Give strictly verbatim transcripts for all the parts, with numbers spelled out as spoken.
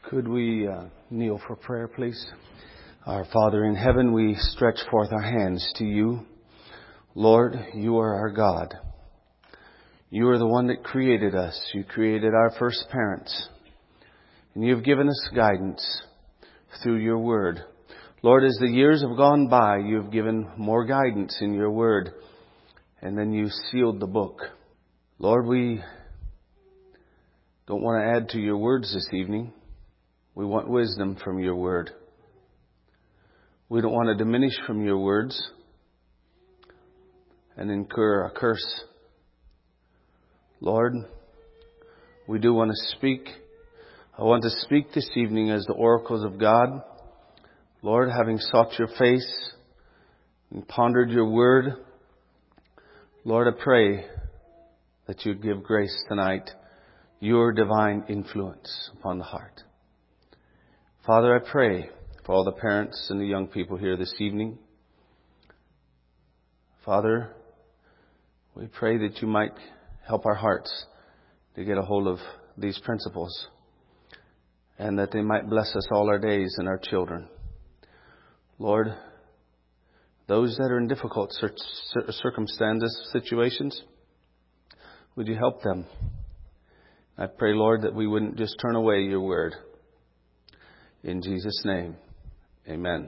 Could we uh, kneel for prayer, please? Our Father in heaven, we stretch forth our hands to you. Lord, you are our God. You are the one that created us. You created our first parents. And you have given us guidance through your word. Lord, as the years have gone by, you have given more guidance in your word. And then you sealed the book. Lord, we don't want to add to your words this evening. We want wisdom from your word. We don't want to diminish from your words and incur a curse. Lord, we do want to speak. I want to speak this evening as the oracles of God. Lord, having sought your face and pondered your word, Lord, I pray that you'd give grace tonight, your divine influence upon the heart. Father, I pray for all the parents and the young people here this evening. Father, we pray that you might help our hearts to get a hold of these principles and that they might bless us all our days and our children. Lord, those that are in difficult circumstances, situations, would you help them? I pray, Lord, that we wouldn't just turn away your word. In Jesus' name, amen.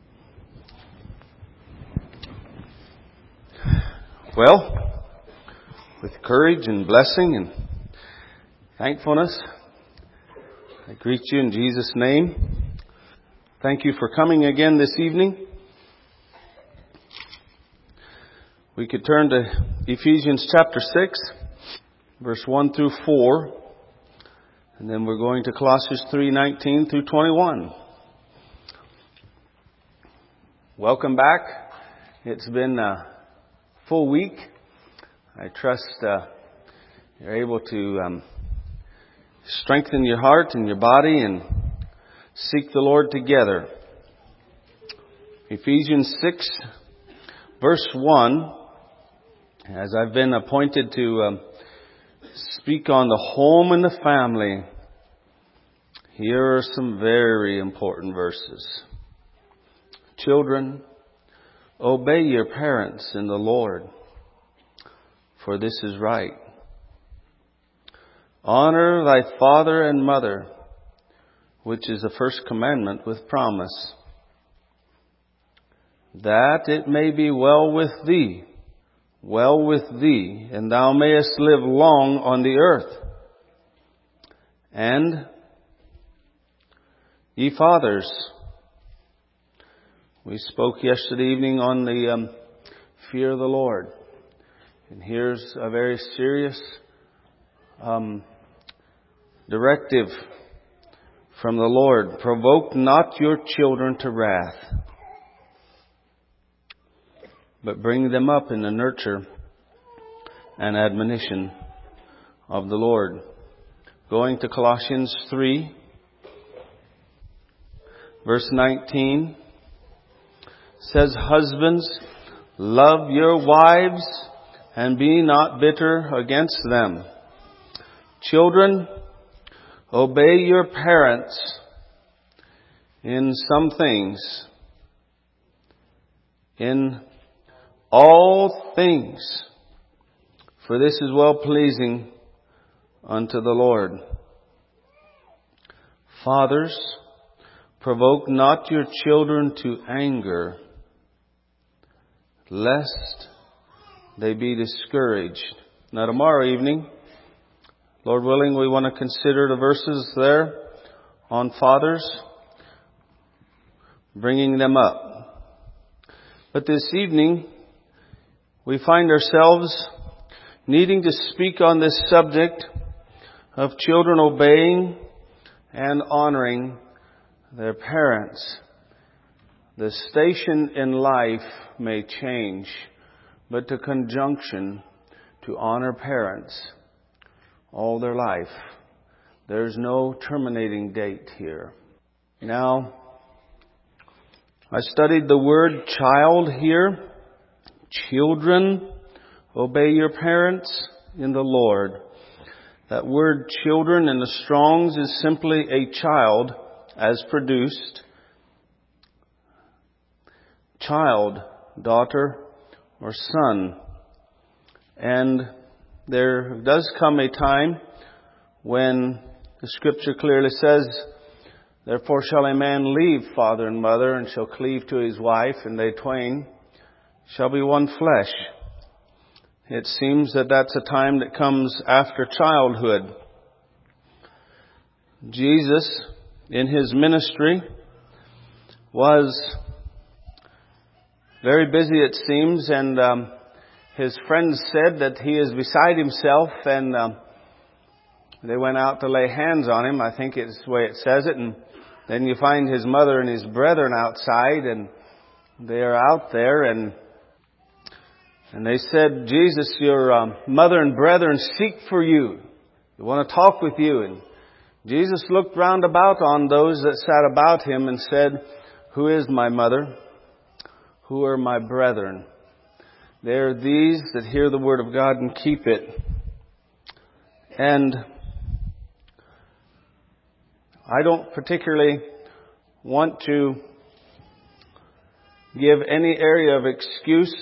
Well, with courage and blessing and thankfulness, I greet you in Jesus' name. Thank you for coming again this evening. We could turn to Ephesians chapter six, verse one through four. And then we're going to Colossians three nineteen through twenty-one. Welcome back. It's been a full week. I trust uh, you're able to um, strengthen your heart and your body and seek the Lord together. Ephesians six, verse one. As I've been appointed to um, speak on the home and the family, here are some very important verses. Children, obey your parents in the Lord, for this is right. Honor thy father and mother, which is the first commandment with promise, that it may be well with thee, well with thee, and thou mayest live long on the earth. And ye fathers, we spoke yesterday evening on the um, fear of the Lord. And here's a very serious um, directive from the Lord. Provoke not your children to wrath, but bring them up in the nurture and admonition of the Lord. Going to Colossians three, verse nineteen, says, husbands, love your wives and be not bitter against them. Children, obey your parents in some things, in all things, for this is well pleasing unto the Lord. Fathers, provoke not your children to anger, lest they be discouraged. Now tomorrow evening, Lord willing, we want to consider the verses there on fathers, bringing them up. But this evening, we find ourselves needing to speak on this subject of children obeying and honoring their parents. The station in life may change, but the conjunction to honor parents all their life. There's no terminating date here. Now, I studied the word child here. Children, obey your parents in the Lord. That word children in the Strong's is simply a child as produced. Child, daughter, or son. And there does come a time when the Scripture clearly says, therefore shall a man leave father and mother, and shall cleave to his wife, and they twain shall be one flesh. It seems that that's a time that comes after childhood. Jesus, in His ministry, was very busy, it seems, and um, His friends said that He is beside Himself, and um, they went out to lay hands on Him. I think it's the way it says it. And then you find His mother and His brethren outside, and they are out there, and And they said, Jesus, your um, mother and brethren seek for you. They want to talk with you. And Jesus looked round about on those that sat about Him and said, who is my mother? Who are my brethren? They are these that hear the word of God and keep it. And I don't particularly want to give any area of excuse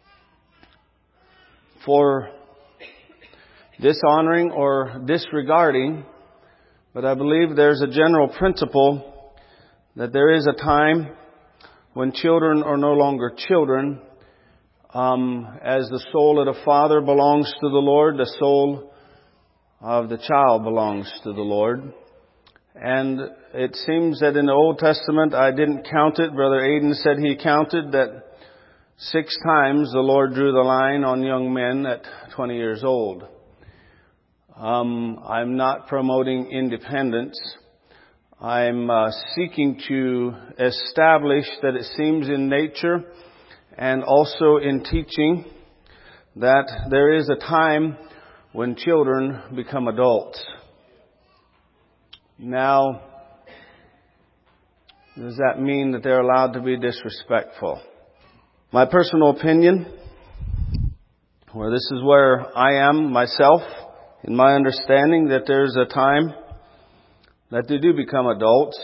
for dishonoring or disregarding, but I believe there's a general principle that there is a time when children are no longer children. Um, as the soul of the father belongs to the Lord, the soul of the child belongs to the Lord. And it seems that in the Old Testament, I didn't count it. Brother Aiden said he counted that six times the Lord drew the line on young men at twenty years old. Um, I'm not promoting independence. I'm uh, seeking to establish that it seems in nature and also in teaching that there is a time when children become adults. Now, does that mean that they're allowed to be disrespectful? My personal opinion, or this is where I am myself, in my understanding that there's a time that they do become adults.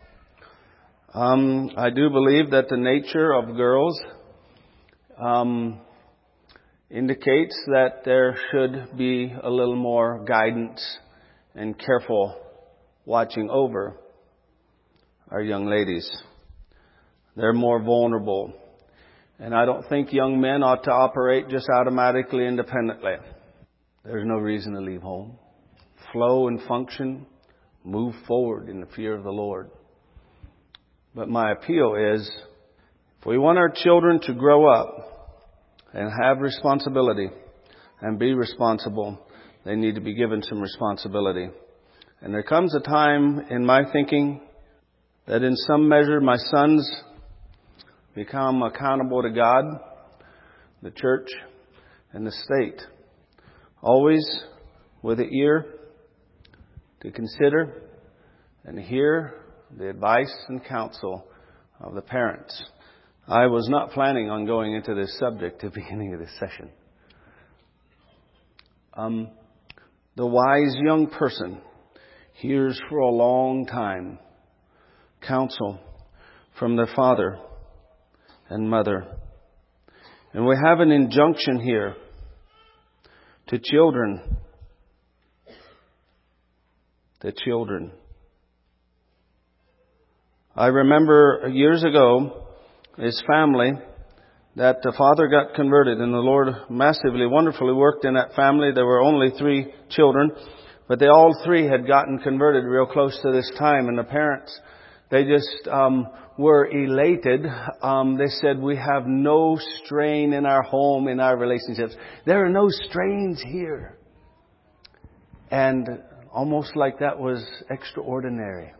Um, I do believe that the nature of girls um, indicates that there should be a little more guidance and careful watching over our young ladies. They're more vulnerable. And I don't think young men ought to operate just automatically independently. There's no reason to leave home. Flow and function, move forward in the fear of the Lord. But my appeal is, if we want our children to grow up and have responsibility and be responsible, they need to be given some responsibility. And there comes a time in my thinking that in some measure my sons become accountable to God, the church, and the state. Always with an ear to consider and hear the advice and counsel of the parents. I was not planning on going into this subject at the beginning of this session. Um, the wise young person hears for a long time counsel from their father and mother. And we have an injunction here to children. The children. I remember years ago, his family, that the father got converted, and the Lord massively, wonderfully worked in that family. There were only three children, but they all three had gotten converted real close to this time, and the parents, they just um, were elated. Um, they said, we have no strain in our home, in our relationships. There are no strains here. And almost like that was extraordinary.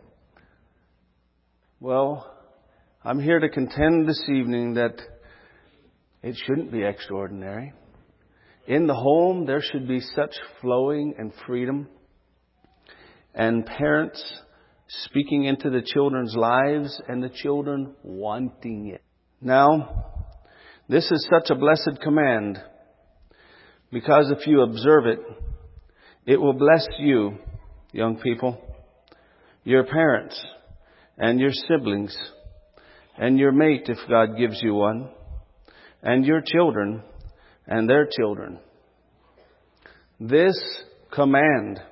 Well, I'm here to contend this evening that it shouldn't be extraordinary. In the home, there should be such flowing and freedom. And parents speaking into the children's lives and the children wanting it. Now, this is such a blessed command because if you observe it, It will bless you, young people, your parents, and your siblings, and your mate if God gives you one, and your children, and their children. This command,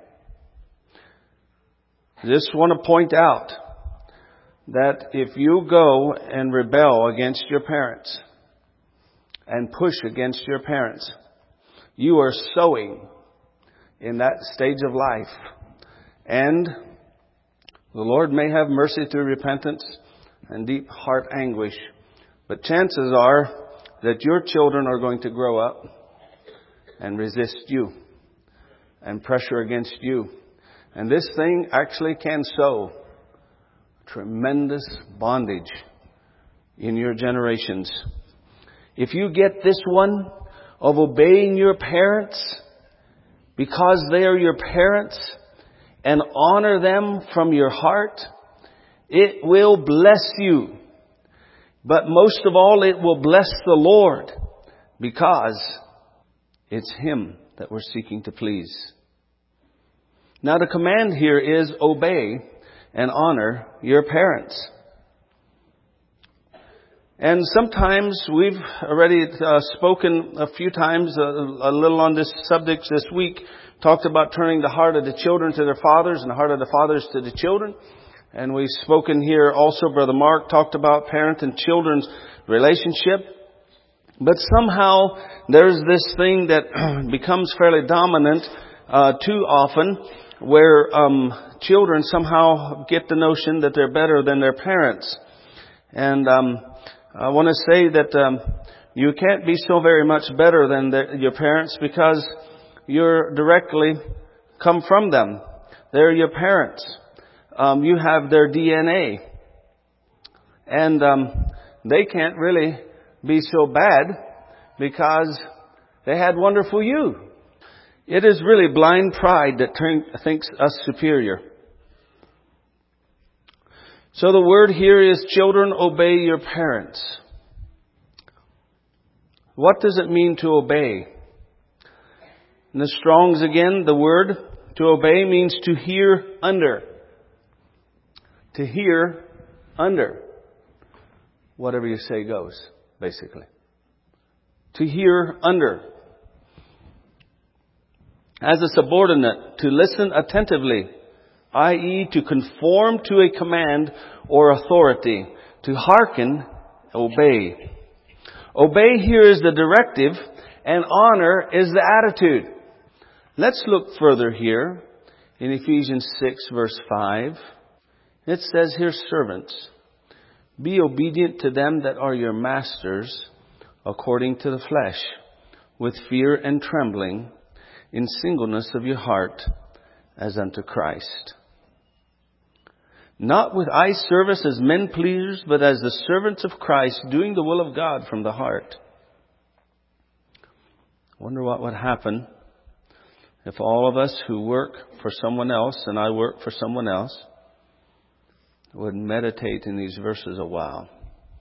just want to point out that if you go and rebel against your parents and push against your parents, you are sowing in that stage of life. And the Lord may have mercy through repentance and deep heart anguish, but chances are that your children are going to grow up and resist you and pressure against you. And this thing actually can sow tremendous bondage in your generations. If you get this one of obeying your parents because they are your parents and honor them from your heart, it will bless you. But most of all, it will bless the Lord because it's Him that we're seeking to please. Now the command here is obey and honor your parents. And sometimes we've already uh, spoken a few times, uh, a little on this subject this week, talked about turning the heart of the children to their fathers and the heart of the fathers to the children. And we've spoken here also, Brother Mark talked about parent and children's relationship. But somehow there's this thing that becomes fairly dominant uh, too often, where um, children somehow get the notion that they're better than their parents. And um, I want to say that um, you can't be so very much better than the, your parents because you're directly come from them. They're your parents. Um, you have their D N A. And um, they can't really be so bad because they had wonderful you. It is really blind pride that turn, thinks us superior. So the word here is, children, obey your parents. What does it mean to obey? In the Strong's again, the word to obey means to hear under. To hear under. Whatever you say goes, basically. To hear under. As a subordinate, to listen attentively, that is to conform to a command or authority. To hearken, obey. Obey here is the directive and honor is the attitude. Let's look further here in Ephesians six verse five. It says here, servants, be obedient to them that are your masters according to the flesh, with fear and trembling, in singleness of your heart, as unto Christ. Not with eye service as men pleasers, but as the servants of Christ, doing the will of God from the heart. I wonder what would happen if all of us who work for someone else, and I work for someone else, would meditate in these verses a while.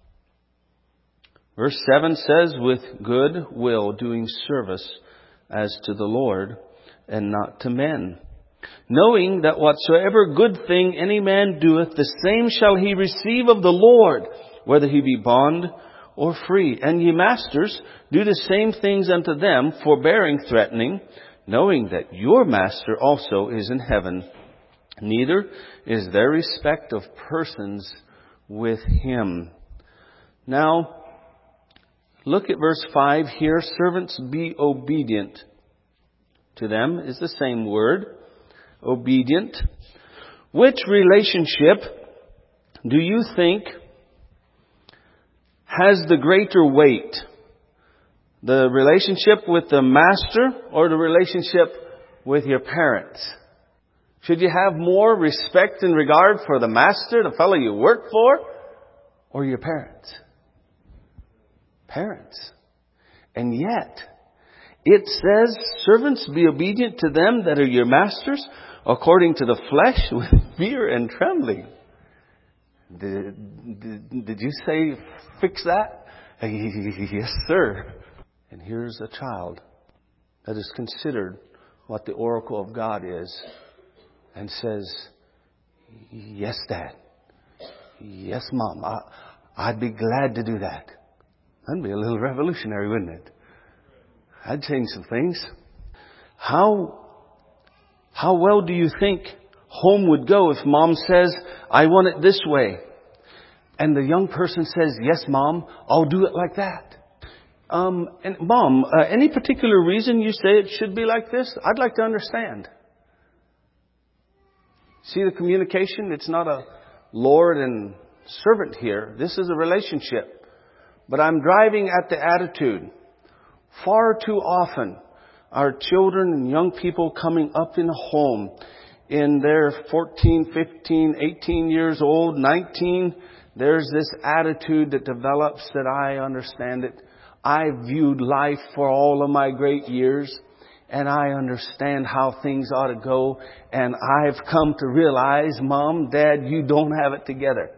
Verse seven says, with good will doing service as to the Lord and not to men, knowing that whatsoever good thing any man doeth, the same shall he receive of the Lord, whether he be bond or free. And ye masters, do the same things unto them, forbearing, threatening, knowing that your master also is in heaven. Neither is there respect of persons with him. Now, look at verse five here. Servants, be obedient to them is the same word. Obedient. Which relationship do you think has the greater weight? The relationship with the master or the relationship with your parents? Should you have more respect and regard for the master, the fellow you work for, or your parents? Parents. And yet, it says, servants, be obedient to them that are your masters, according to the flesh, with fear and trembling. Did, did, did you say, fix that? Yes, sir. And here's a child that is considered what the oracle of God is and says, yes, Dad. Yes, Mom. I, I'd be glad to do that. That'd be a little revolutionary, wouldn't it? I'd change some things. How, how well do you think home would go if Mom says, I want it this way? And the young person says, yes, Mom, I'll do it like that. Um, and Mom, uh, any particular reason you say it should be like this? I'd like to understand. See the communication? It's not a Lord and servant here. This is a relationship. But I'm driving at the attitude. Far too often, our children and young people coming up in a home in their fourteen, fifteen, eighteen years old, nineteen, there's this attitude that develops that I understand it. I viewed life for all of my great years, and I understand how things ought to go, and I've come to realize, Mom, Dad, you don't have it together.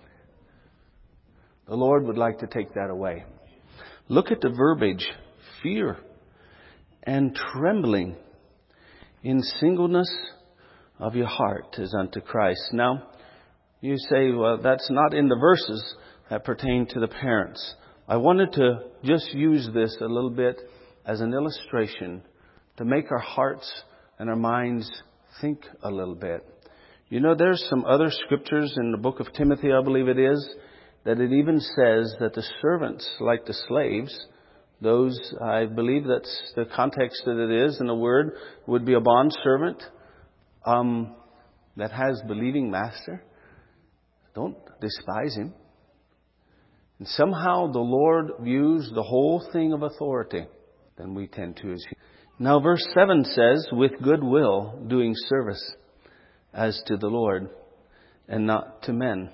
The Lord would like to take that away. Look at the verbiage. Fear and trembling in singleness of your heart is unto Christ. Now, you say, well, that's not in the verses that pertain to the parents. I wanted to just use this a little bit as an illustration to make our hearts and our minds think a little bit. You know, there's some other scriptures in the book of Timothy, I believe it is, that it even says that the servants, like the slaves, those, I believe that's the context that it is in the word, would be a bond servant um, that has believing master. Don't despise him. And somehow the Lord views the whole thing of authority than we tend to. Now verse seven says, with good will doing service as to the Lord and not to men.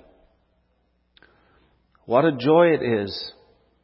What a joy it is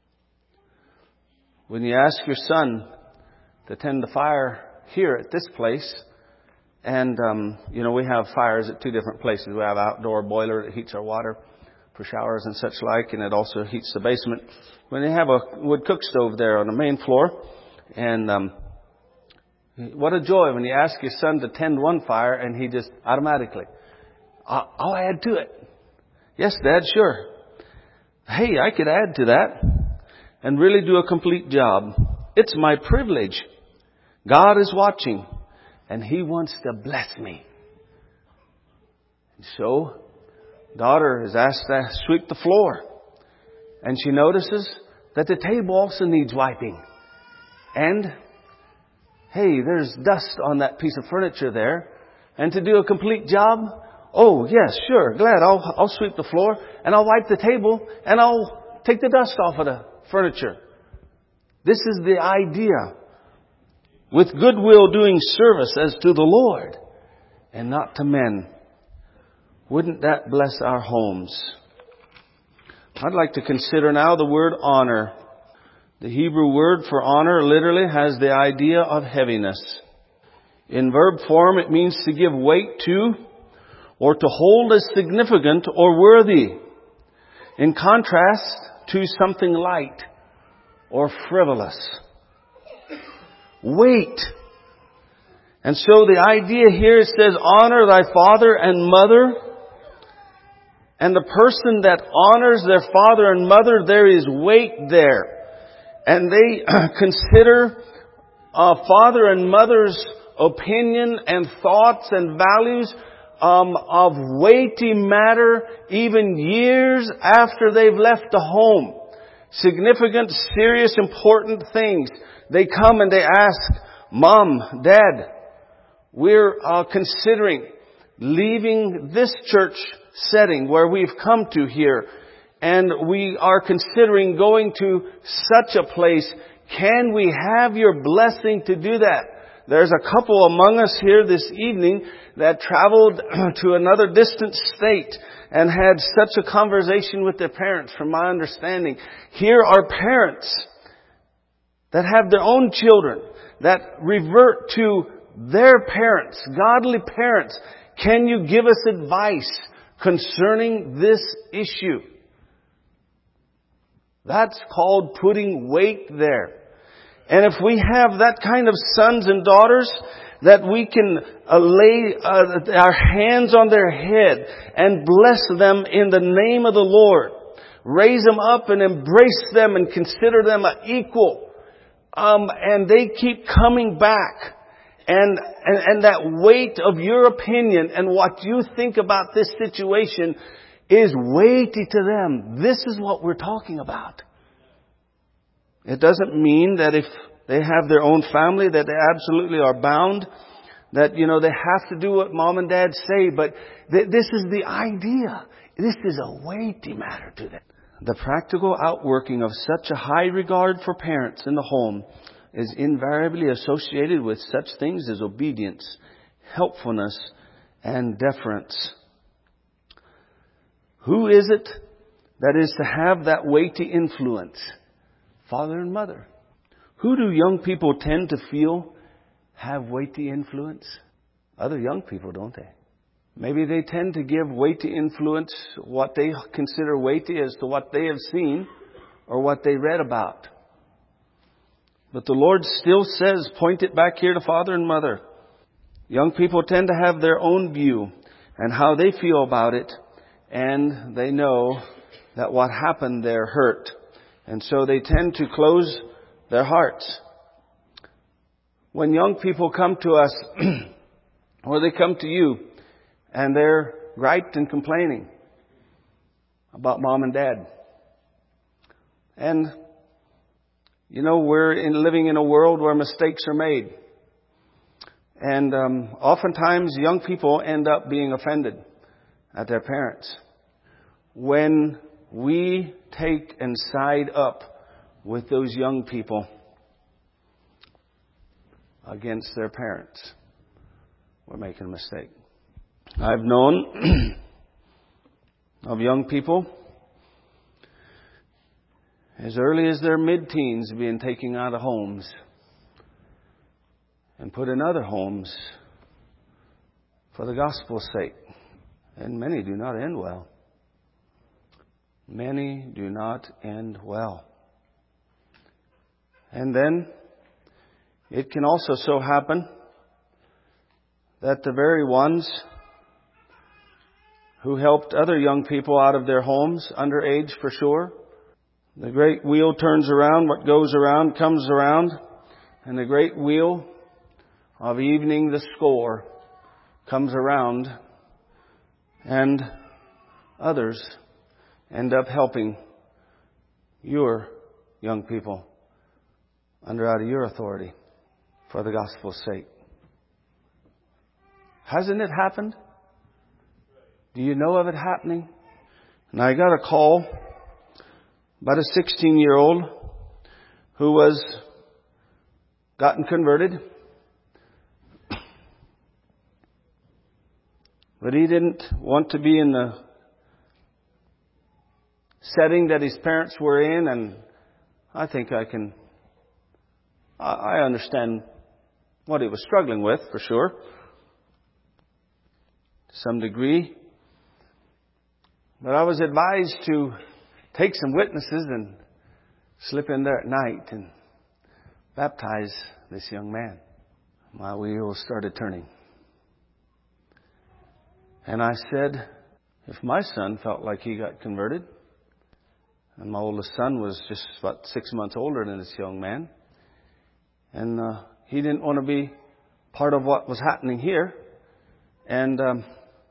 when you ask your son to tend the fire here at this place. And, um, you know, we have fires at two different places. We have an outdoor boiler that heats our water for showers and such like, and it also heats the basement. When you have a wood cook stove there on the main floor, and um, what a joy when you ask your son to tend one fire and he just automatically, I'll, I'll add to it. Yes, Dad, sure. Hey, I could add to that and really do a complete job. It's my privilege. God is watching and He wants to bless me. And so, daughter is asked to sweep the floor. And she notices that the table also needs wiping. And, hey, there's dust on that piece of furniture there. And to do a complete job, oh, yes, sure, glad. I'll, I'll sweep the floor and I'll wipe the table and I'll take the dust off of the furniture. This is the idea. With goodwill doing service as to the Lord and not to men. Wouldn't that bless our homes? I'd like to consider now the word honor. The Hebrew word for honor literally has the idea of heaviness. In verb form, it means to give weight to or to hold as significant or worthy. In contrast to something light or frivolous. Weight. And so the idea here says, honor thy father and mother. And the person that honors their father and mother, there is weight there. And they consider uh, father and mother's opinion and thoughts and values um, of weighty matter even years after they've left the home. Significant, serious, important things. They come and they ask, Mom, Dad, we're uh, considering leaving this church setting where we've come to here, and we are considering going to such a place. Can we have your blessing to do that? There's a couple among us here this evening that traveled to another distant state and had such a conversation with their parents, from my understanding. Here are parents that have their own children, that revert to their parents, godly parents. Can you give us advice concerning this issue? That's called putting weight there. And if we have that kind of sons and daughters, that we can uh, lay uh, our hands on their head and bless them in the name of the Lord. Raise them up and embrace them and consider them an equal. Um, and they keep coming back. And, and, and that weight of your opinion and what you think about this situation is weighty to them. This is what we're talking about. It doesn't mean that if they have their own family that they absolutely are bound, that, you know, they have to do what mom and dad say. But th- this is the idea. This is a weighty matter to them. The practical outworking of such a high regard for parents in the home is invariably associated with such things as obedience, helpfulness, and deference. Who is it that is to have that weighty influence? Father and mother. Who do young people tend to feel have weighty influence? Other young people, don't they? Maybe they tend to give weighty influence, what they consider weighty, as to what they have seen or what they read about. But the Lord still says, point it back here to father and mother. Young people tend to have their own view and how they feel about it, and they know that what happened there hurt. And so they tend to close their hearts. When young people come to us, or they come to you, and they're griped and complaining about mom and dad. And, you know, we're in, living in a world where mistakes are made. And um, oftentimes young people end up being offended at their parents. When we take and side up with those young people against their parents, we're making a mistake. I've known of young people as early as their mid-teens being taken out of homes and put in other homes for the gospel's sake. And many do not end well. Many do not end well. And then it can also so happen that the very ones who helped other young people out of their homes, underage for sure, the great wheel turns around, what goes around comes around, and the great wheel of evening the score comes around, and others end up helping your young people under out of your authority for the gospel's sake. Hasn't it happened? Do you know of it happening? And I got a call about a sixteen-year-old who was gotten converted. But he didn't want to be in the setting that his parents were in, and I think I can, I understand what he was struggling with, for sure, to some degree. But I was advised to take some witnesses and slip in there at night and baptize this young man. My wheels started turning. And I said, if my son felt like he got converted, and my oldest son was just about six months older than this young man, and uh, he didn't want to be part of what was happening here, and um,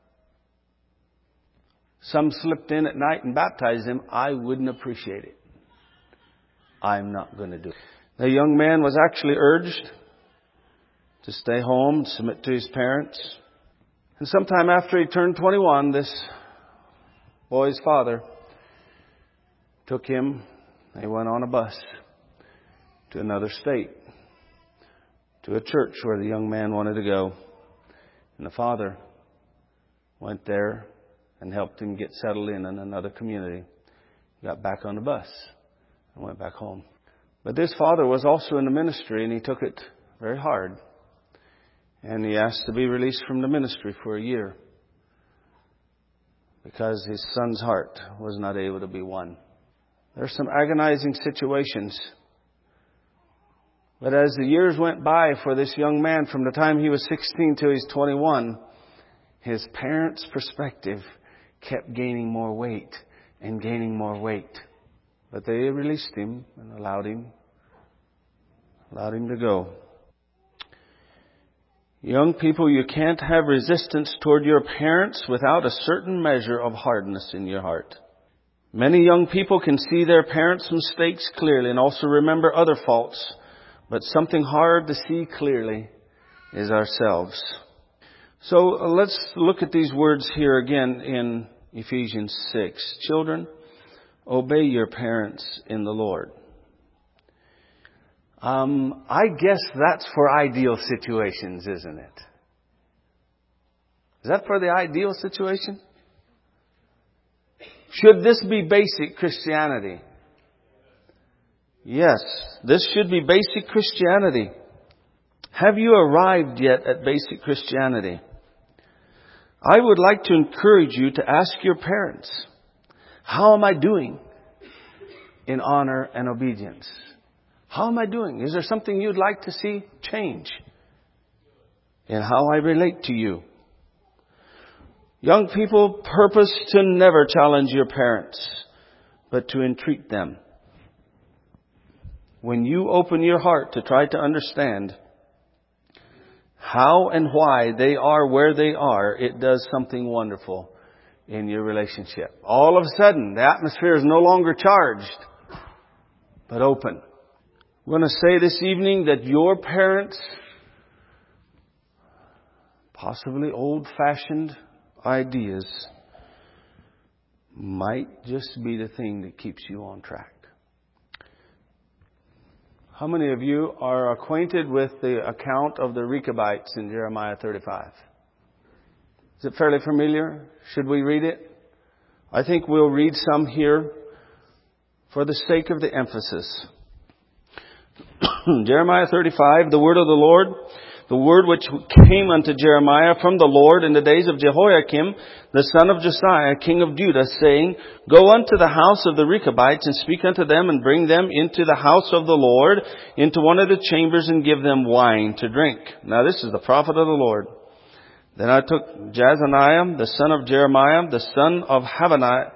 some slipped in at night and baptized him, I wouldn't appreciate it. I'm not going to do it. The young man was actually urged to stay home, submit to his parents. And sometime after he turned twenty-one, this boy's father took him. They went on a bus to another state, to a church where the young man wanted to go. And the father went there and helped him get settled in in another community. Got back on the bus and went back home. But this father was also in the ministry, and he took it very hard. And he asked to be released from the ministry for a year because his son's heart was not able to be won. There are some agonizing situations But as the years went by for this young man, from the time he was sixteen till he's twenty-one, his parents' perspective kept gaining more weight and gaining more weight. But they released him and allowed him, allowed him to go. Young people, you can't have resistance toward your parents without a certain measure of hardness in your heart. Many young people can see their parents' mistakes clearly and also remember other faults. But something hard to see clearly is ourselves. So uh, let's look at these words here again in Ephesians six. Children, obey your parents in the Lord. Um, I guess that's for ideal situations, isn't it? Is that for the ideal situation? Should this be basic Christianity? Yes, this should be basic Christianity. Have you arrived yet at basic Christianity? I would like to encourage you to ask your parents, how am I doing in honor and obedience? How am I doing? Is there something you'd like to see change in how I relate to you? Young people, purpose to never challenge your parents, but to entreat them. When you open your heart to try to understand how and why they are where they are, it does something wonderful in your relationship. All of a sudden, the atmosphere is no longer charged, but open. I'm going to say this evening that your parents, possibly old-fashioned ideas, might just be the thing that keeps you on track. How many of you are acquainted with the account of the Rechabites in Jeremiah thirty-five? Is it fairly familiar? Should we read it? I think we'll read some here for the sake of the emphasis. Jeremiah thirty-five, the word of the Lord, the word which came unto Jeremiah from the Lord in the days of Jehoiakim, the son of Josiah, king of Judah, saying, Go unto the house of the Rechabites, and speak unto them, and bring them into the house of the Lord, into one of the chambers, and give them wine to drink. Now this is the prophet of the Lord. Then I took Jazaniah, the son of Jeremiah, the son of Habaniah,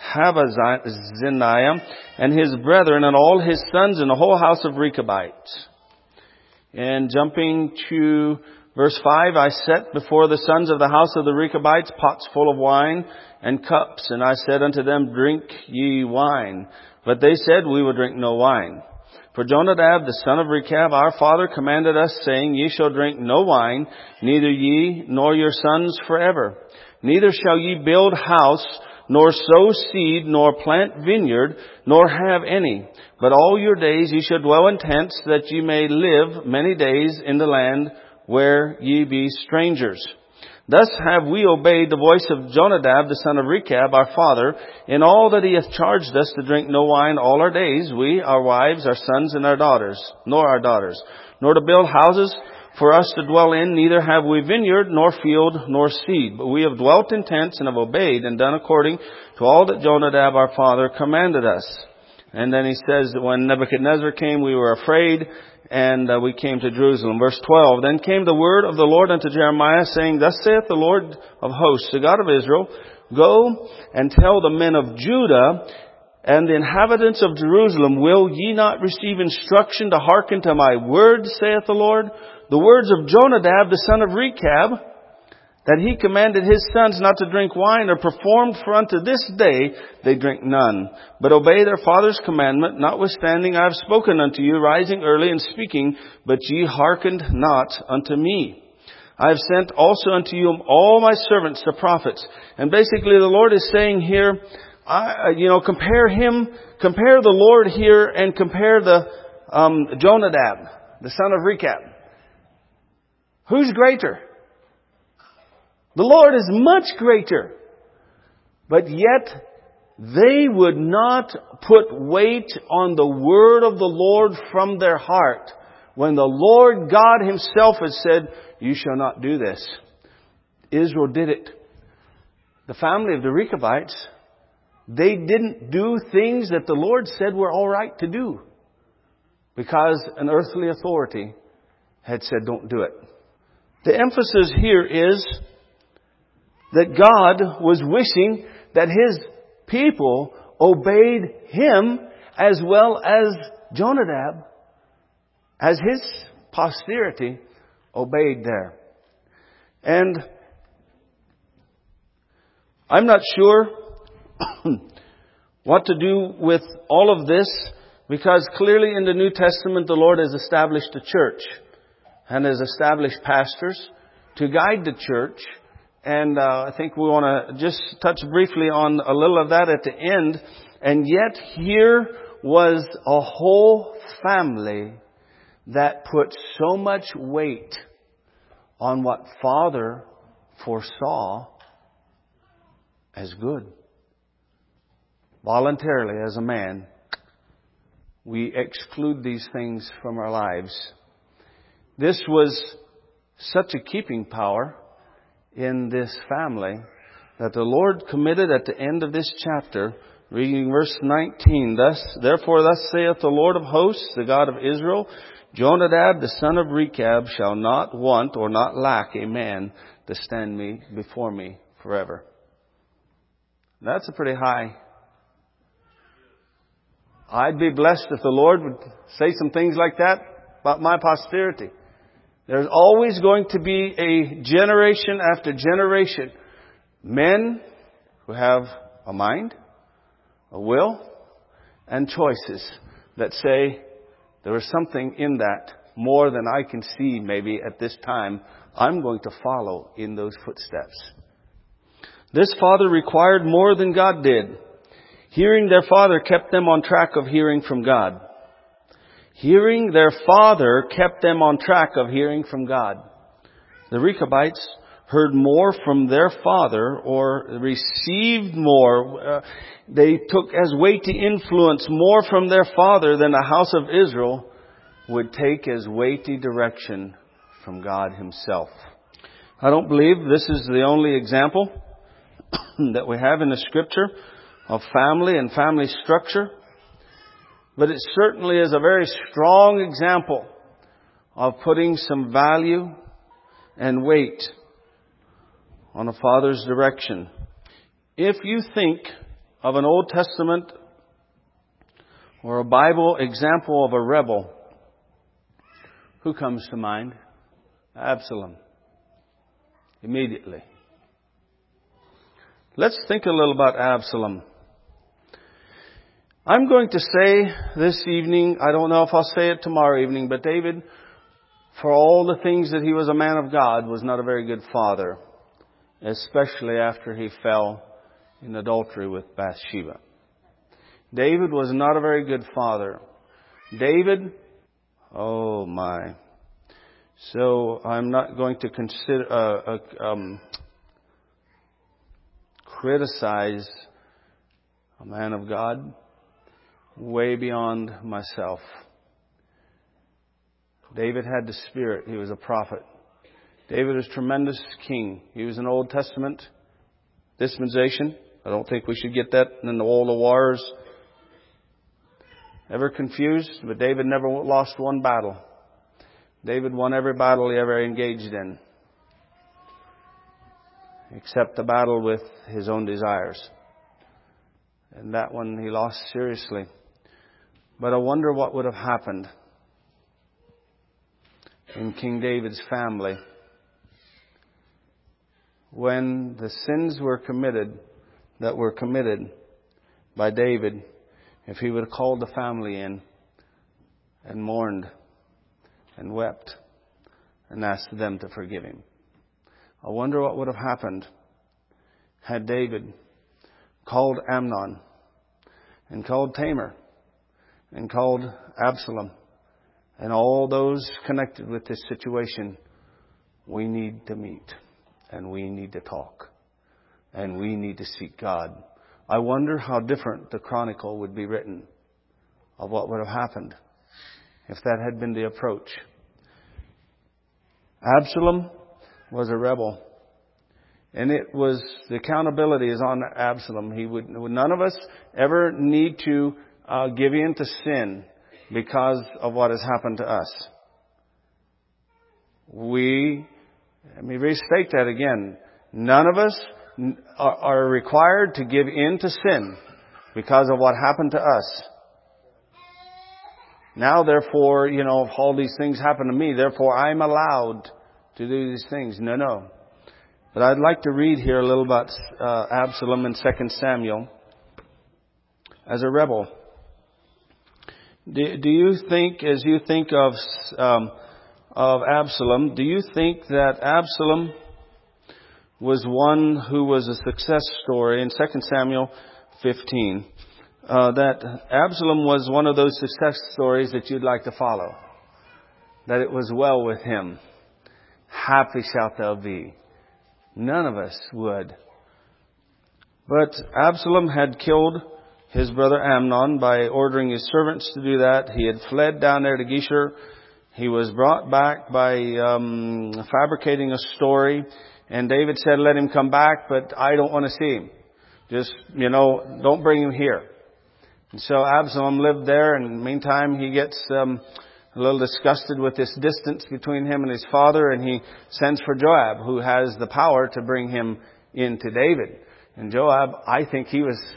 Habaziniah, and his brethren, and all his sons, and the whole house of Rechabites. And jumping to verse five, I set before the sons of the house of the Rechabites pots full of wine and cups. And I said unto them, Drink ye wine. But they said, We will drink no wine. For Jonadab, the son of Rechab, our father, commanded us, saying, Ye shall drink no wine, neither ye nor your sons forever. Neither shall ye build house, nor sow seed, nor plant vineyard, nor have any. But all your days ye shall dwell in tents, that ye may live many days in the land where ye be strangers. Thus have we obeyed the voice of Jonadab, the son of Rechab, our father, in all that he hath charged us to drink no wine all our days, we, our wives, our sons, and our daughters, nor our daughters, nor to build houses for us to dwell in, neither have we vineyard, nor field, nor seed. But we have dwelt in tents, and have obeyed, and done according to all that Jonadab our father commanded us. And then he says that when Nebuchadnezzar came, we were afraid, and uh, we came to Jerusalem. Verse twelve, Then came the word of the Lord unto Jeremiah, saying, Thus saith the Lord of hosts, the God of Israel, Go and tell the men of Judah and the inhabitants of Jerusalem, Will ye not receive instruction to hearken to my words, saith the Lord? The words of Jonadab, the son of Rechab, that he commanded his sons not to drink wine, are performed, for unto this day they drink none, but obey their father's commandment. Notwithstanding, I have spoken unto you, rising early and speaking, but ye hearkened not unto me. I have sent also unto you all my servants, the prophets. And basically the Lord is saying here, I, you know, compare him, compare the Lord here and compare the um, Jonadab, the son of Rechab. Who's greater? The Lord is much greater. But yet, they would not put weight on the word of the Lord from their heart, when the Lord God Himself has said, You shall not do this. Israel did it. The family of the Rechabites, they didn't do things that the Lord said were all right to do. because an earthly authority had said, don't do it. The emphasis here is that God was wishing that His people obeyed Him as well as Jonadab, as his posterity obeyed there. And I'm not sure what to do with all of this, because clearly in the New Testament the Lord has established a church and has established pastors to guide the church. And uh, I think we want to just touch briefly on a little of that at the end. And yet here was a whole family that put so much weight on what Father foresaw as good. Voluntarily, as a man, we exclude these things from our lives. This was such a keeping power in this family that the Lord committed at the end of this chapter, reading verse nineteen, Thus, therefore thus saith the Lord of hosts, the God of Israel, Jonadab, the son of Rechab, shall not want or not lack a man to stand me before me forever. That's a pretty high. I'd be blessed if the Lord would say some things like that about my posterity. There's always going to be a generation after generation, men who have a mind, a will, and choices that say, there is something in that more than I can see maybe at this time. I'm going to follow in those footsteps. This father required more than God did. Hearing their father kept them on track of hearing from God. Hearing their father kept them on track of hearing from God. The Rechabites heard more from their father, or received more. Uh, they took as weighty influence more from their father than the house of Israel would take as weighty direction from God Himself. I don't believe this is the only example that we have in the Scripture of family and family structure. But it certainly is a very strong example of putting some value and weight on a father's direction. If you think of an Old Testament or a Bible example of a rebel, who comes to mind? Absalom. Immediately. Let's think a little about Absalom. I'm going to say this evening, I don't know if I'll say it tomorrow evening, but David, for all the things that he was a man of God, was not a very good father, especially after he fell in adultery with Bathsheba. David was not a very good father. David, oh my. So I'm not going to consider, uh, uh, um, criticize a man of God way beyond myself. David had the Spirit. He was a prophet. David was a tremendous king. He was an Old Testament dispensation. I don't think we should get that in all the wars ever confused, but David never lost one battle. David won every battle he ever engaged in, except the battle with his own desires. And that one he lost seriously. But I wonder what would have happened in King David's family when the sins were committed that were committed by David, if he would have called the family in and mourned and wept and asked them to forgive him. I wonder what would have happened had David called Amnon and called Tamar and called Absalom and all those connected with this situation. We need to meet and we need to talk and we need to seek God. I wonder how different the chronicle would be written of what would have happened if that had been the approach. Absalom was a rebel. And it was, the accountability is on Absalom. He would, none of us ever need to uh, give in to sin. because of what has happened to us. We, let me restate that again. None of us are required to give in to sin because of what happened to us. Now, therefore, you know, if all these things happen to me, therefore I'm allowed to do these things. No, no. But I'd like to read here a little about uh, Absalom in Second Samuel as a rebel. Do, do you think, as you think of um, of Absalom, do you think that Absalom was one who was a success story in Second Samuel fifteen? Uh, that Absalom was one of those success stories that you'd like to follow. That it was well with him. Happy shalt thou be. None of us would. But Absalom had killed his brother Amnon by ordering his servants to do that. He had fled down there to Geshur. He was brought back by um, fabricating a story. And David said, let him come back, but I don't want to see him. Just, you know, don't bring him here. And so Absalom lived there, and meantime he gets um, a little disgusted with this distance between him and his father, and he sends for Joab, who has the power to bring him into David. And Joab, I think he was,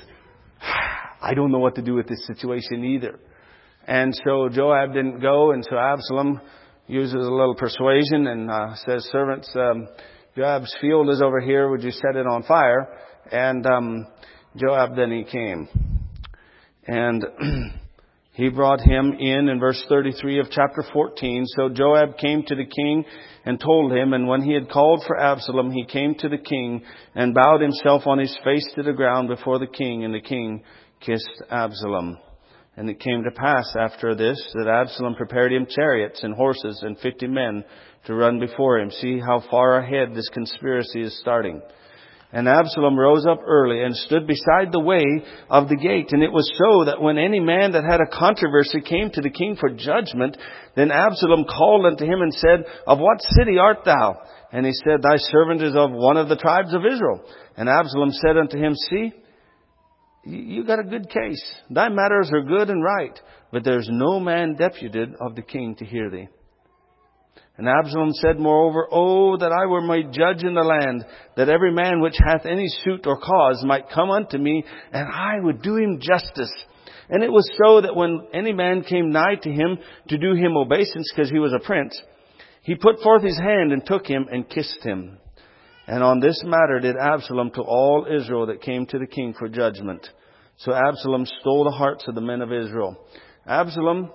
I don't know what to do with this situation either. And so Joab didn't go, and so Absalom uses a little persuasion and uh, says, servants, um, Joab's field is over here, would you set it on fire? And um, Joab, then he came. And he brought him in in verse thirty-three of chapter fourteen. So Joab came to the king and told him, and when he had called for Absalom, he came to the king and bowed himself on his face to the ground before the king, and the king kissed Absalom. And it came to pass after this that Absalom prepared him chariots and horses and fifty men to run before him. See how far ahead this conspiracy is starting. And Absalom rose up early and stood beside the way of the gate. And it was so that when any man that had a controversy came to the king for judgment, then Absalom called unto him and said, of what city art thou? And he said, thy servant is of one of the tribes of Israel. And Absalom said unto him, see, you got a good case. Thy matters are good and right, but there's no man deputed of the king to hear thee. And Absalom said, moreover, oh, that I were made judge in the land, that every man which hath any suit or cause might come unto me, and I would do him justice. And it was so that when any man came nigh to him to do him obeisance, because he was a prince, he put forth his hand and took him and kissed him. And on this matter did Absalom to all Israel that came to the king for judgment. So Absalom stole the hearts of the men of Israel. Absalom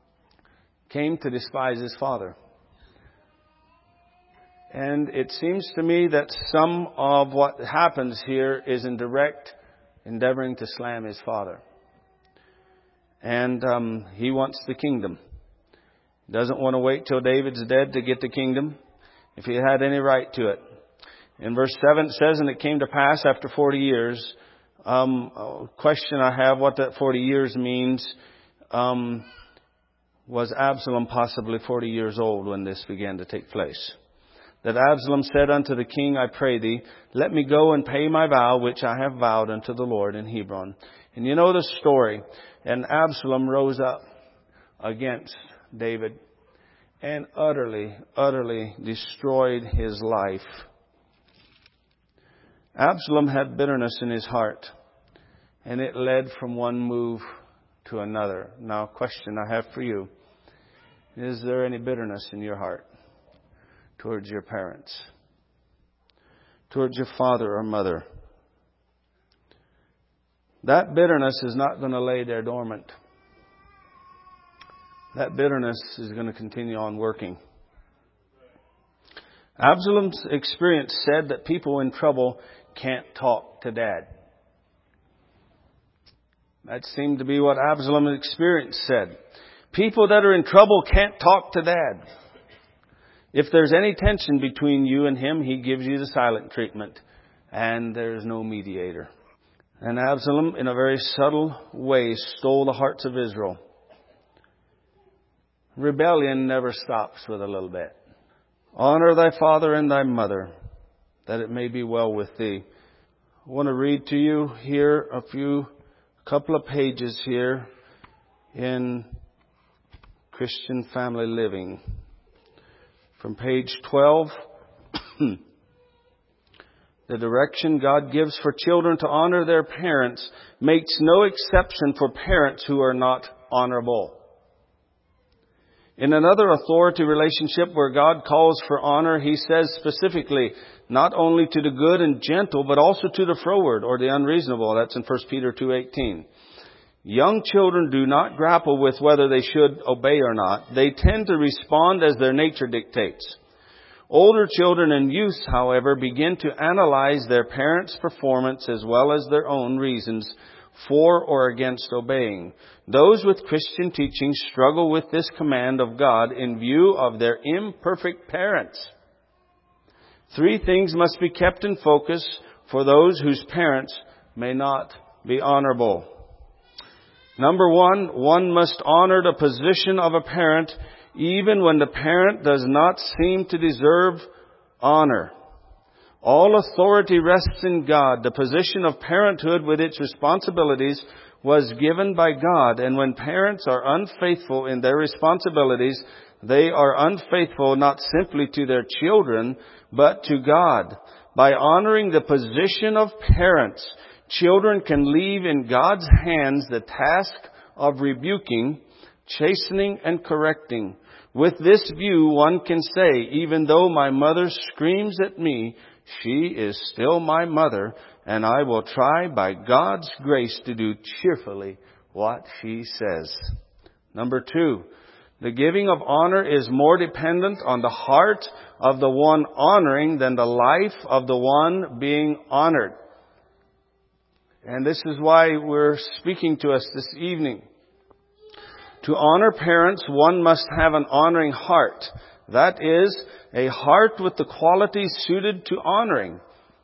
came to despise his father. And it seems to me that some of what happens here is in direct endeavoring to slam his father. And um, he wants the kingdom. Doesn't want to wait till David's dead to get the kingdom, if he had any right to it. In verse seven it says, and it came to pass after forty years. Um, a question I have, what that forty years means. Um, was Absalom possibly forty years old when this began to take place? That Absalom said unto the king, I pray thee, let me go and pay my vow, which I have vowed unto the Lord in Hebron. And you know the story. And Absalom rose up against David and utterly, utterly destroyed his life. Absalom had bitterness in his heart, and it led from one move to another. Now, a question I have for you. Is there any bitterness in your heart towards your parents, towards your father or mother? That bitterness is not going to lay there dormant. That bitterness is going to continue on working. Absalom's experience said that people in trouble can't talk to dad. That seemed to be what Absalom's experience said. People that are in trouble can't talk to dad. If there's any tension between you and him, he gives you the silent treatment. And there's no mediator. And Absalom, in a very subtle way, stole the hearts of Israel. Rebellion never stops with a little bit. Honor thy father and thy mother, that it may be well with thee. I want to read to you here a few, couple of pages here in Christian Family Living. From page twelve, the direction God gives for children to honor their parents makes no exception for parents who are not honorable. In another authority relationship where God calls for honor, He says specifically, not only to the good and gentle, but also to the froward or the unreasonable. That's in First Peter two eighteen. Young children do not grapple with whether they should obey or not. They tend to respond as their nature dictates. Older children and youths, however, begin to analyze their parents' performance as well as their own reasons for or against obeying. Those with Christian teaching struggle with this command of God in view of their imperfect parents. Three things must be kept in focus for those whose parents may not be honorable. Number one, one must honor the position of a parent even when the parent does not seem to deserve honor. All authority rests in God. The position of parenthood with its responsibilities was given by God. And when parents are unfaithful in their responsibilities, they are unfaithful not simply to their children, but to God. By honoring the position of parents, children can leave in God's hands the task of rebuking, chastening, and correcting. With this view, one can say, even though my mother screams at me, she is still my mother, and I will try by God's grace to do cheerfully what she says. Number two, the giving of honor is more dependent on the heart of the one honoring than the life of the one being honored. And this is why we're speaking to us this evening. To honor parents, one must have an honoring heart. That is, a heart with the qualities suited to honoring.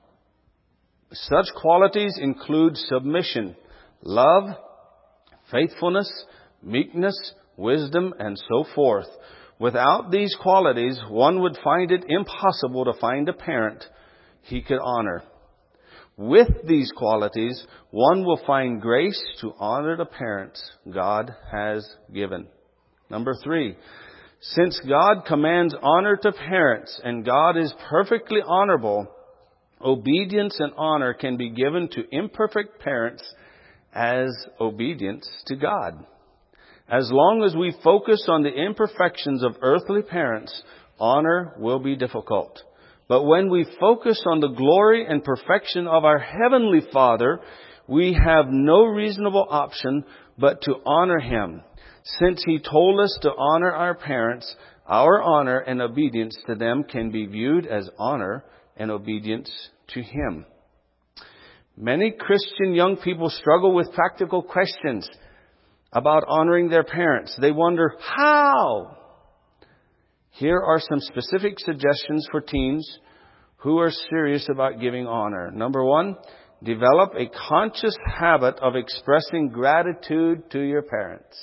Such qualities include submission, love, faithfulness, meekness, wisdom, and so forth. Without these qualities, one would find it impossible to find a parent he could honor. With these qualities, one will find grace to honor the parents God has given. Number three, since God commands honor to parents and God is perfectly honorable, obedience and honor can be given to imperfect parents as obedience to God. As long as we focus on the imperfections of earthly parents, honor will be difficult. But when we focus on the glory and perfection of our Heavenly Father, we have no reasonable option but to honor Him. Since He told us to honor our parents, our honor and obedience to them can be viewed as honor and obedience to Him. Many Christian young people struggle with practical questions about honoring their parents. They wonder, how? Here are some specific suggestions for teens who are serious about giving honor. Number one, develop a conscious habit of expressing gratitude to your parents.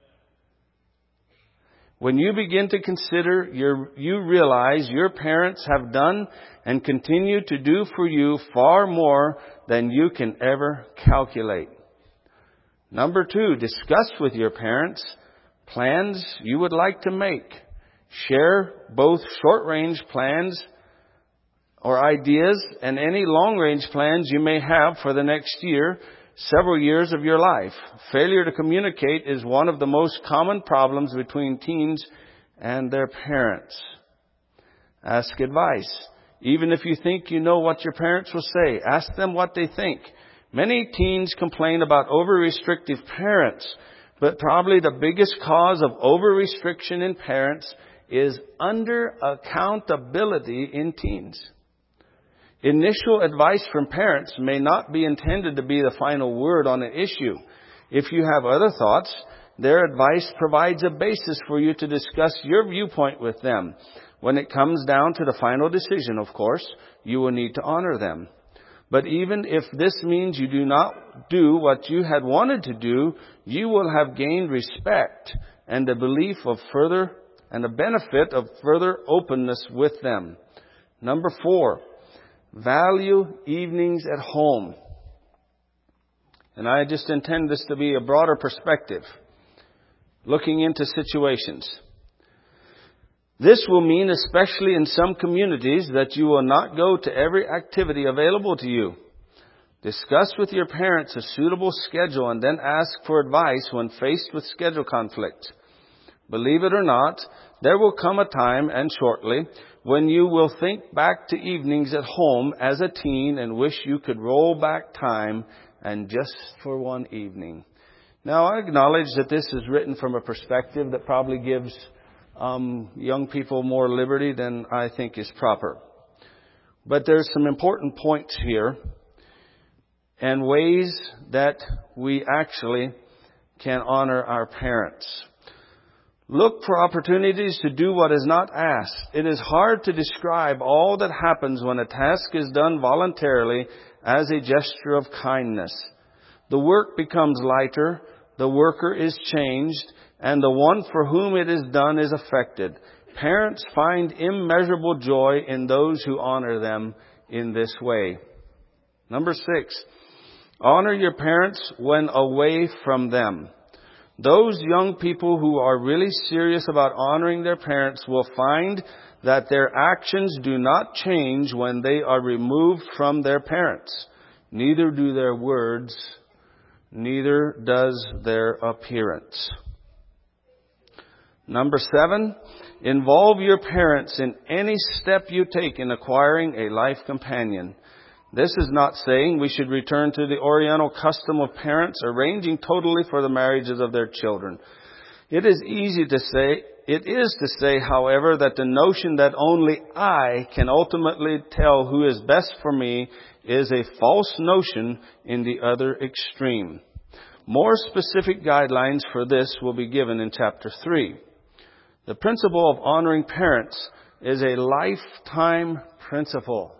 When you begin to consider, your, you realize your parents have done and continue to do for you far more than you can ever calculate. Number two, discuss with your parents plans you would like to make. Share both short-range plans or ideas and any long-range plans you may have for the next year, several years of your life. Failure to communicate is one of the most common problems between teens and their parents. Ask advice. Even if you think you know what your parents will say, ask them what they think. Many teens complain about over-restrictive parents, but probably the biggest cause of over-restriction in parents is under-accountability in teens. Initial advice from parents may not be intended to be the final word on an issue. If you have other thoughts, their advice provides a basis for you to discuss your viewpoint with them. When it comes down to the final decision, of course, you will need to honor them. But even if this means you do not do what you had wanted to do, you will have gained respect and the belief of further and the benefit of further openness with them. Number four, value evenings at home. And I just intend this to be a broader perspective. looking into situations. This will mean, especially in some communities, that you will not go to every activity available to you. Discuss with your parents a suitable schedule and then ask for advice when faced with schedule conflicts. Believe it or not, there will come a time, and shortly, when you will think back to evenings at home as a teen and wish you could roll back time and just for one evening. Now, I acknowledge that this is written from a perspective that probably gives um, young people more liberty than I think is proper. But there's some important points here and ways that we actually can honor our parents. Look for opportunities to do what is not asked. It is hard to describe all that happens when a task is done voluntarily as a gesture of kindness. The work becomes lighter, the worker is changed, and the one for whom it is done is affected. Parents find immeasurable joy in those who honor them in this way. Number six, honor your parents when away from them. Those young people who are really serious about honoring their parents will find that their actions do not change when they are removed from their parents. Neither do their words, neither does their appearance. Number seven, involve your parents in any step you take in acquiring a life companion. This is not saying we should return to the Oriental custom of parents arranging totally for the marriages of their children. It is easy to say, it is to say, however, that the notion that only I can ultimately tell who is best for me is a false notion in the other extreme. More specific guidelines for this will be given in chapter three. The principle of honoring parents is a lifetime principle.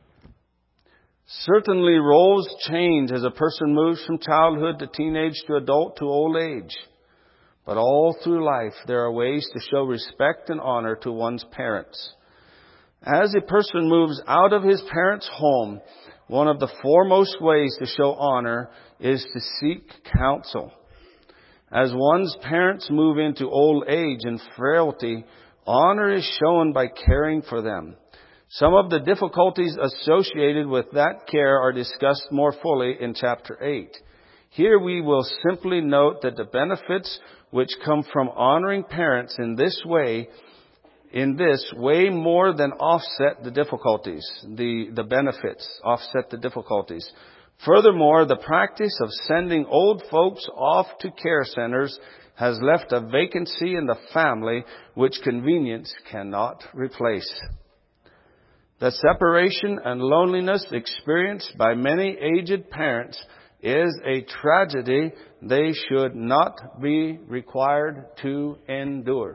Certainly roles change as a person moves from childhood to teenage to adult to old age. But all through life there are ways to show respect and honor to one's parents. As a person moves out of his parents' home, one of the foremost ways to show honor is to seek counsel. As one's parents move into old age and frailty, honor is shown by caring for them. Some of the difficulties associated with that care are discussed more fully in chapter eight. Here we will simply note that the benefits which come from honoring parents in this way, in this way more than offset the difficulties. The, the benefits offset the difficulties. Furthermore, the practice of sending old folks off to care centers has left a vacancy in the family which convenience cannot replace. The separation and loneliness experienced by many aged parents is a tragedy they should not be required to endure.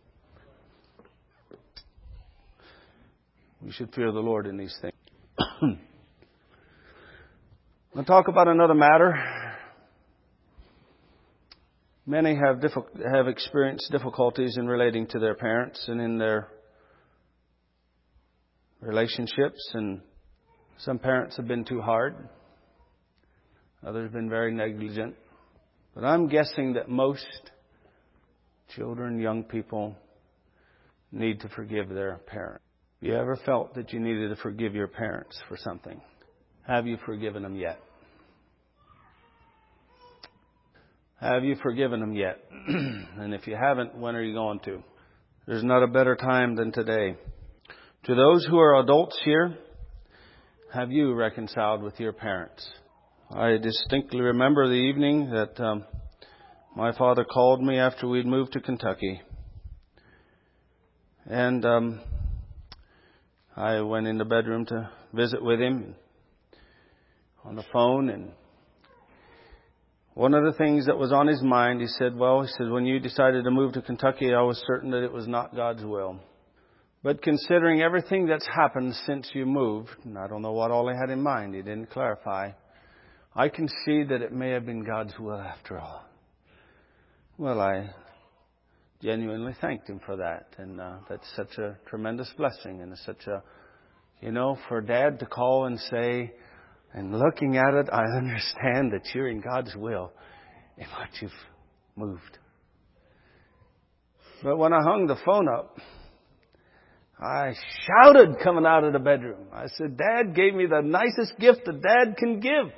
We should fear the Lord in these things. I'll talk about another matter. Many have diffi- have experienced difficulties in relating to their parents and in their relationships, and some parents have been too hard. Others have been very negligent. But I'm guessing that most children, young people, need to forgive their parents. Have you ever felt that you needed to forgive your parents for something? Have you forgiven them yet? Have you forgiven them yet? And if you haven't, when are you going to? There's not a better time than today. To those who are adults here, have you reconciled with your parents? I distinctly remember the evening that um, my father called me after we'd moved to Kentucky. And um, I went in the bedroom to visit with him on the phone. And one of the things that was on his mind, he said, well, he said, when you decided to move to Kentucky, I was certain that it was not God's will. But considering everything that's happened since you moved, and I don't know what all he had in mind, he didn't clarify, I can see that it may have been God's will after all. Well, I genuinely thanked him for that. And uh, that's such a tremendous blessing. And it's such a, you know, for Dad to call and say, and looking at it, I understand that you're in God's will in what you've moved. But when I hung the phone up, I shouted coming out of the bedroom. I said, Dad gave me the nicest gift that Dad can give.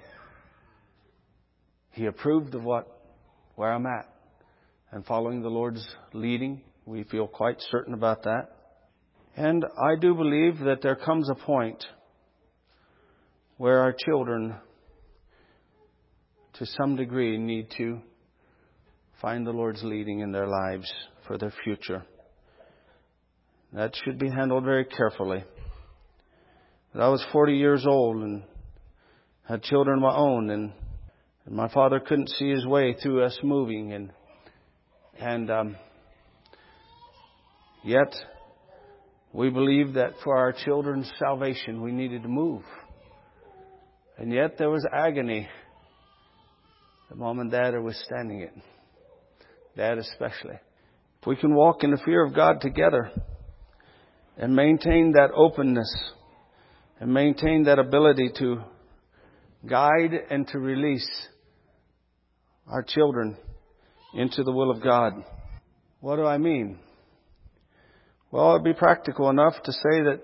He approved of what, where I'm at. And following the Lord's leading, we feel quite certain about that. And I do believe that there comes a point where our children, to some degree, need to find the Lord's leading in their lives for their future. That should be handled very carefully. I was forty years old and had children of my own, and, and my father couldn't see his way through us moving, and and um, yet we believed that for our children's salvation we needed to move. And yet there was agony. The mom and dad are withstanding it. Dad especially. If we can walk in the fear of God together and maintain that openness and maintain that ability to guide and to release our children into the will of God. What do I mean? Well, it'd be practical enough to say that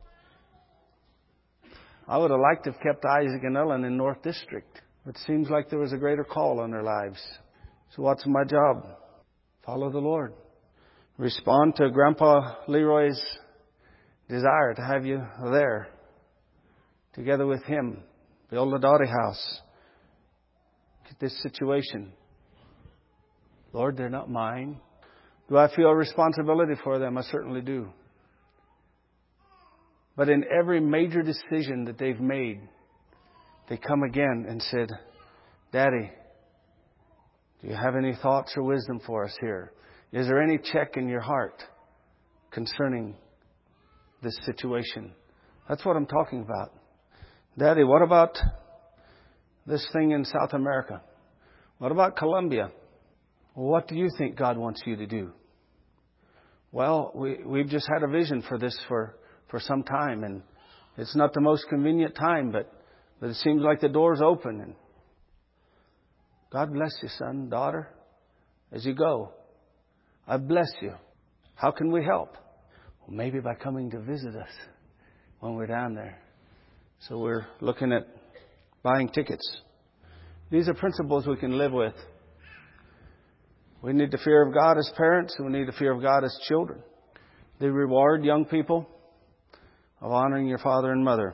I would have liked to have kept Isaac and Ellen in North District. It seems like there was a greater call on their lives. So what's my job? Follow the Lord. Respond to Grandpa Leroy's desire to have you there together with him. Build a Dottie house. Get this situation. Lord, they're not mine. Do I feel a responsibility for them? I certainly do. But in every major decision that they've made, they come again and said, Daddy, do you have any thoughts or wisdom for us here? Is there any check in your heart concerning this situation? That's what I'm talking about. Daddy, what about this thing in South America? What about Colombia? Well, what do you think God wants you to do? Well, we, we've just had a vision for this for, for some time, and it's not the most convenient time, but, but it seems like the door's open. And God bless you, son, daughter, as you go. I bless you. How can we help? Well, maybe by coming to visit us when we're down there. So we're looking at buying tickets. These are principles we can live with. We need the fear of God as parents, and we need the fear of God as children. They reward young people of honoring your father and mother.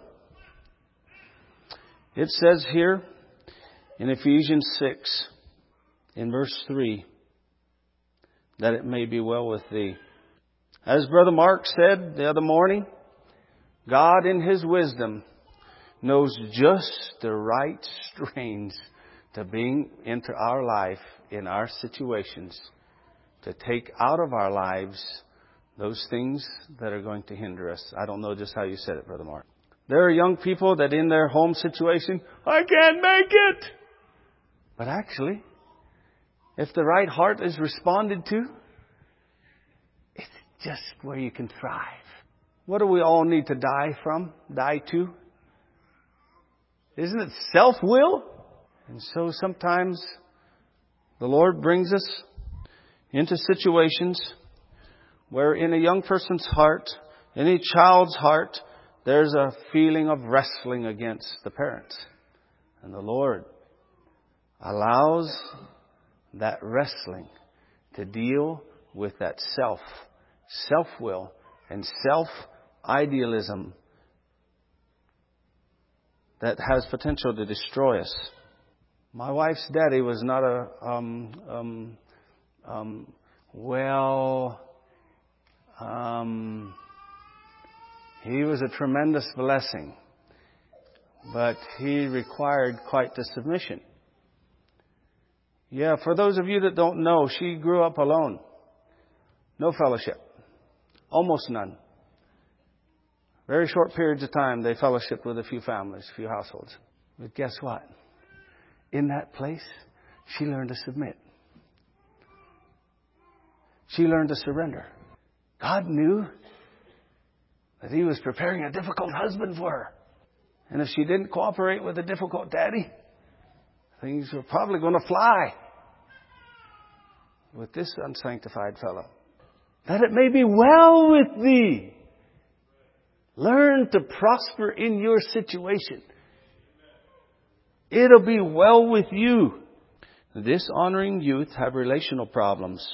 It says here in Ephesians six, in verse three, that it may be well with thee. As Brother Mark said the other morning, God in His wisdom knows just the right strains to bring into our life, in our situations, to take out of our lives those things that are going to hinder us. I don't know just how you said it, Brother Mark. There are young people that in their home situation, I can't make it. But actually, if the right heart is responded to, it's just where you can thrive. What do we all need to die from, die to? Isn't it self-will? And so sometimes the Lord brings us into situations where in a young person's heart, in a child's heart, there's a feeling of wrestling against the parents. And the Lord allows that wrestling to deal with that self, self-will and self-idealism that has potential to destroy us. My wife's daddy was not a, um, um, um, well, um, he was a tremendous blessing, but he required quite the submission. Yeah, for those of you that don't know, she grew up alone. No fellowship. Almost none. Very short periods of time, they fellowshiped with a few families, a few households. But guess what? In that place, she learned to submit. She learned to surrender. God knew that He was preparing a difficult husband for her. And if she didn't cooperate with a difficult daddy, things were probably going to fly with this unsanctified fellow. that it may be well with thee. Learn to prosper in your situation. It'll be well with you. Dishonoring youth have relational problems.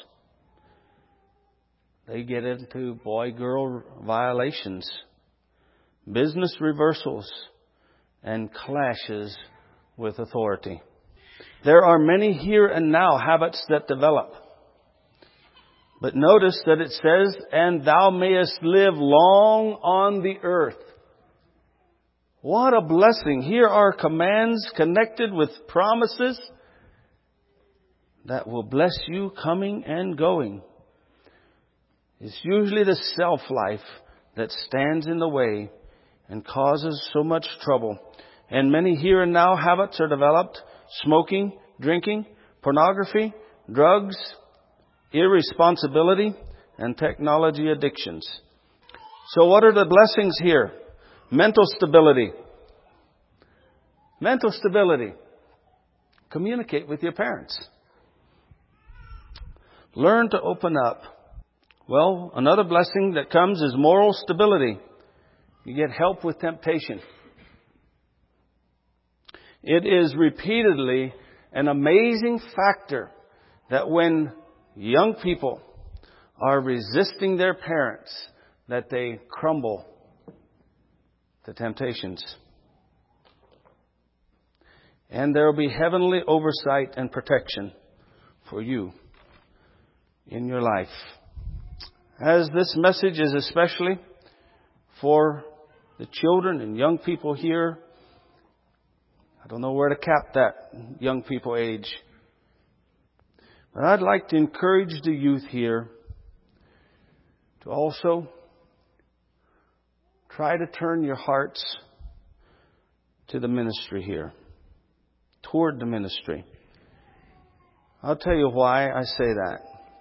They get into boy-girl violations, business reversals, and clashes with authority. There are many here and now habits that develop. But notice that it says, and thou mayest live long on the earth. What a blessing. Here are commands connected with promises that will bless you coming and going. It's usually the self-life that stands in the way and causes so much trouble. And many here and now habits are developed: smoking, drinking, pornography, drugs, irresponsibility, and technology addictions. So what are the blessings here? Mental stability. Mental stability. Communicate with your parents. Learn to open up. Well, another blessing that comes is moral stability. You get help with temptation. It is repeatedly an amazing factor that when young people are resisting their parents, that they crumble to temptations. And there will be heavenly oversight and protection for you in your life. As this message is especially for the children and young people here, I don't know where to cap that young people age. But I'd like to encourage the youth here to also try to turn your hearts to the ministry here, toward the ministry. I'll tell you why I say that.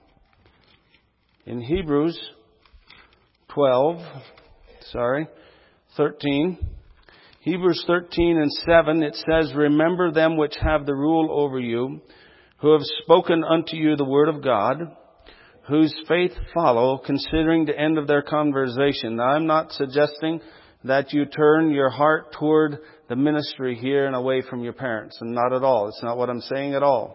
In Hebrews twelve, sorry, thirteen, Hebrews thirteen and seven, it says, remember them which have the rule over you, who have spoken unto you the word of God, whose faith follow, considering the end of their conversation. Now, I'm not suggesting that you turn your heart toward the ministry here and away from your parents. And not at all. It's not what I'm saying at all.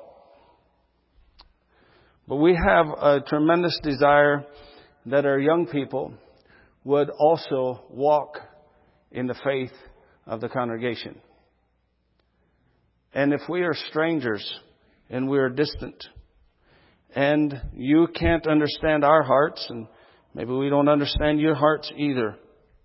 But we have a tremendous desire that our young people would also walk in the faith of the congregation. And if we are strangers and we are distant, and you can't understand our hearts, and maybe we don't understand your hearts either.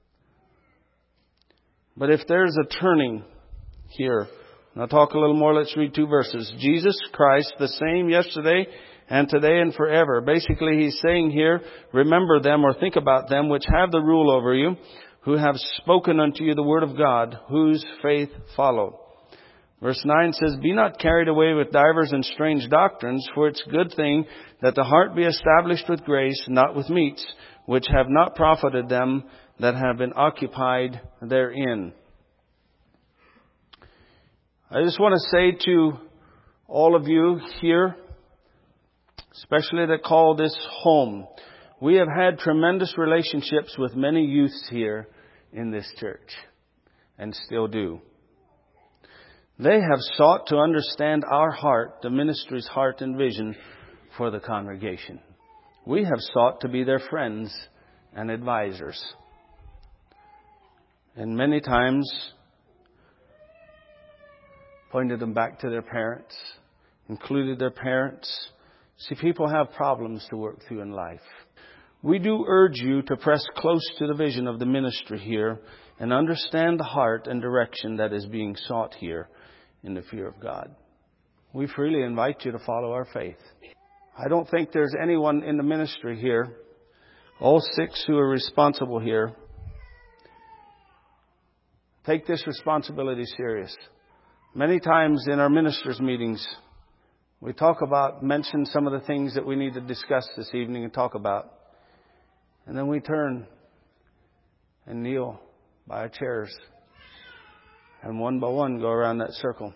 But if there's a turning here, and I'll talk a little more, let's read two verses. Jesus Christ, the same yesterday and today and forever. Basically, he's saying here, remember them or think about them which have the rule over you, who have spoken unto you the word of God, whose faith follow. Verse nine says, be not carried away with divers and strange doctrines, for it's a good thing that the heart be established with grace, not with meats, which have not profited them that have been occupied therein. I just want to say to all of you here, especially that call this home, we have had tremendous relationships with many youths here in this church, and still do. They have sought to understand our heart, the ministry's heart and vision for the congregation. We have sought to be their friends and advisors. And many times pointed them back to their parents, included their parents. See, people have problems to work through in life. We do urge you to press close to the vision of the ministry here and understand the heart and direction that is being sought here in the fear of God. We freely invite you to follow our faith. I don't think there's anyone in the ministry here, all six who are responsible here, take this responsibility serious. Many times in our ministers' meetings, we talk about, mention some of the things that we need to discuss this evening and talk about. And then we turn and kneel by our chairs and one by one go around that circle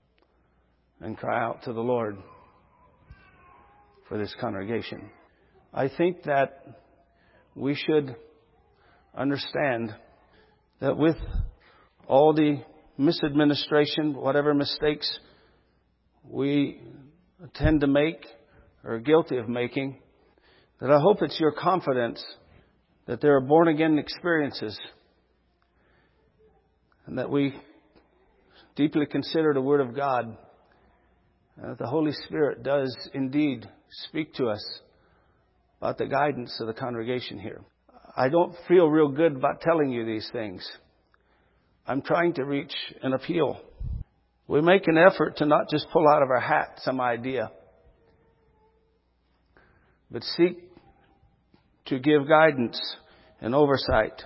and cry out to the Lord for this congregation. I think that we should understand that with all the misadministration, whatever mistakes we tend to make or are guilty of making, that I hope it's your confidence that there are born again experiences and that we deeply consider the Word of God, and that the Holy Spirit does indeed speak to us about the guidance of the congregation here. I don't feel real good about telling you these things. I'm trying to reach an appeal. We make an effort to not just pull out of our hat some idea, but seek to give guidance and oversight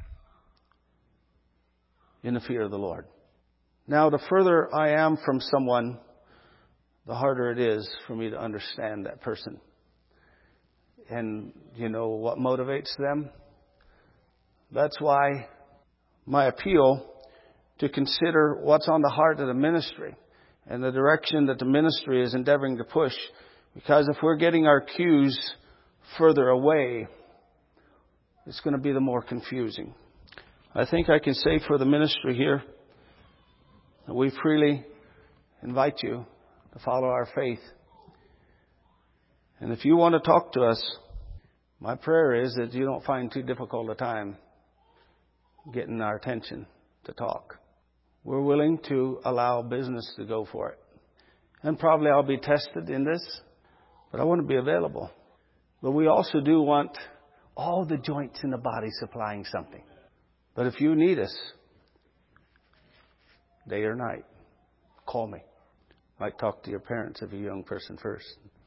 in the fear of the Lord. Now, the further I am from someone, the harder it is for me to understand that person. And you know what motivates them? That's why my appeal to consider what's on the heart of the ministry and the direction that the ministry is endeavoring to push. Because if we're getting our cues further away, it's going to be the more confusing. I think I can say for the ministry here that we freely invite you to follow our faith. And if you want to talk to us, my prayer is that you don't find too difficult a time getting our attention to talk. We're willing to allow business to go for it. And probably I'll be tested in this, but I want to be available. But we also do want all the joints in the body supplying something. But if you need us, day or night, call me. Might talk to your parents if you're a young person first.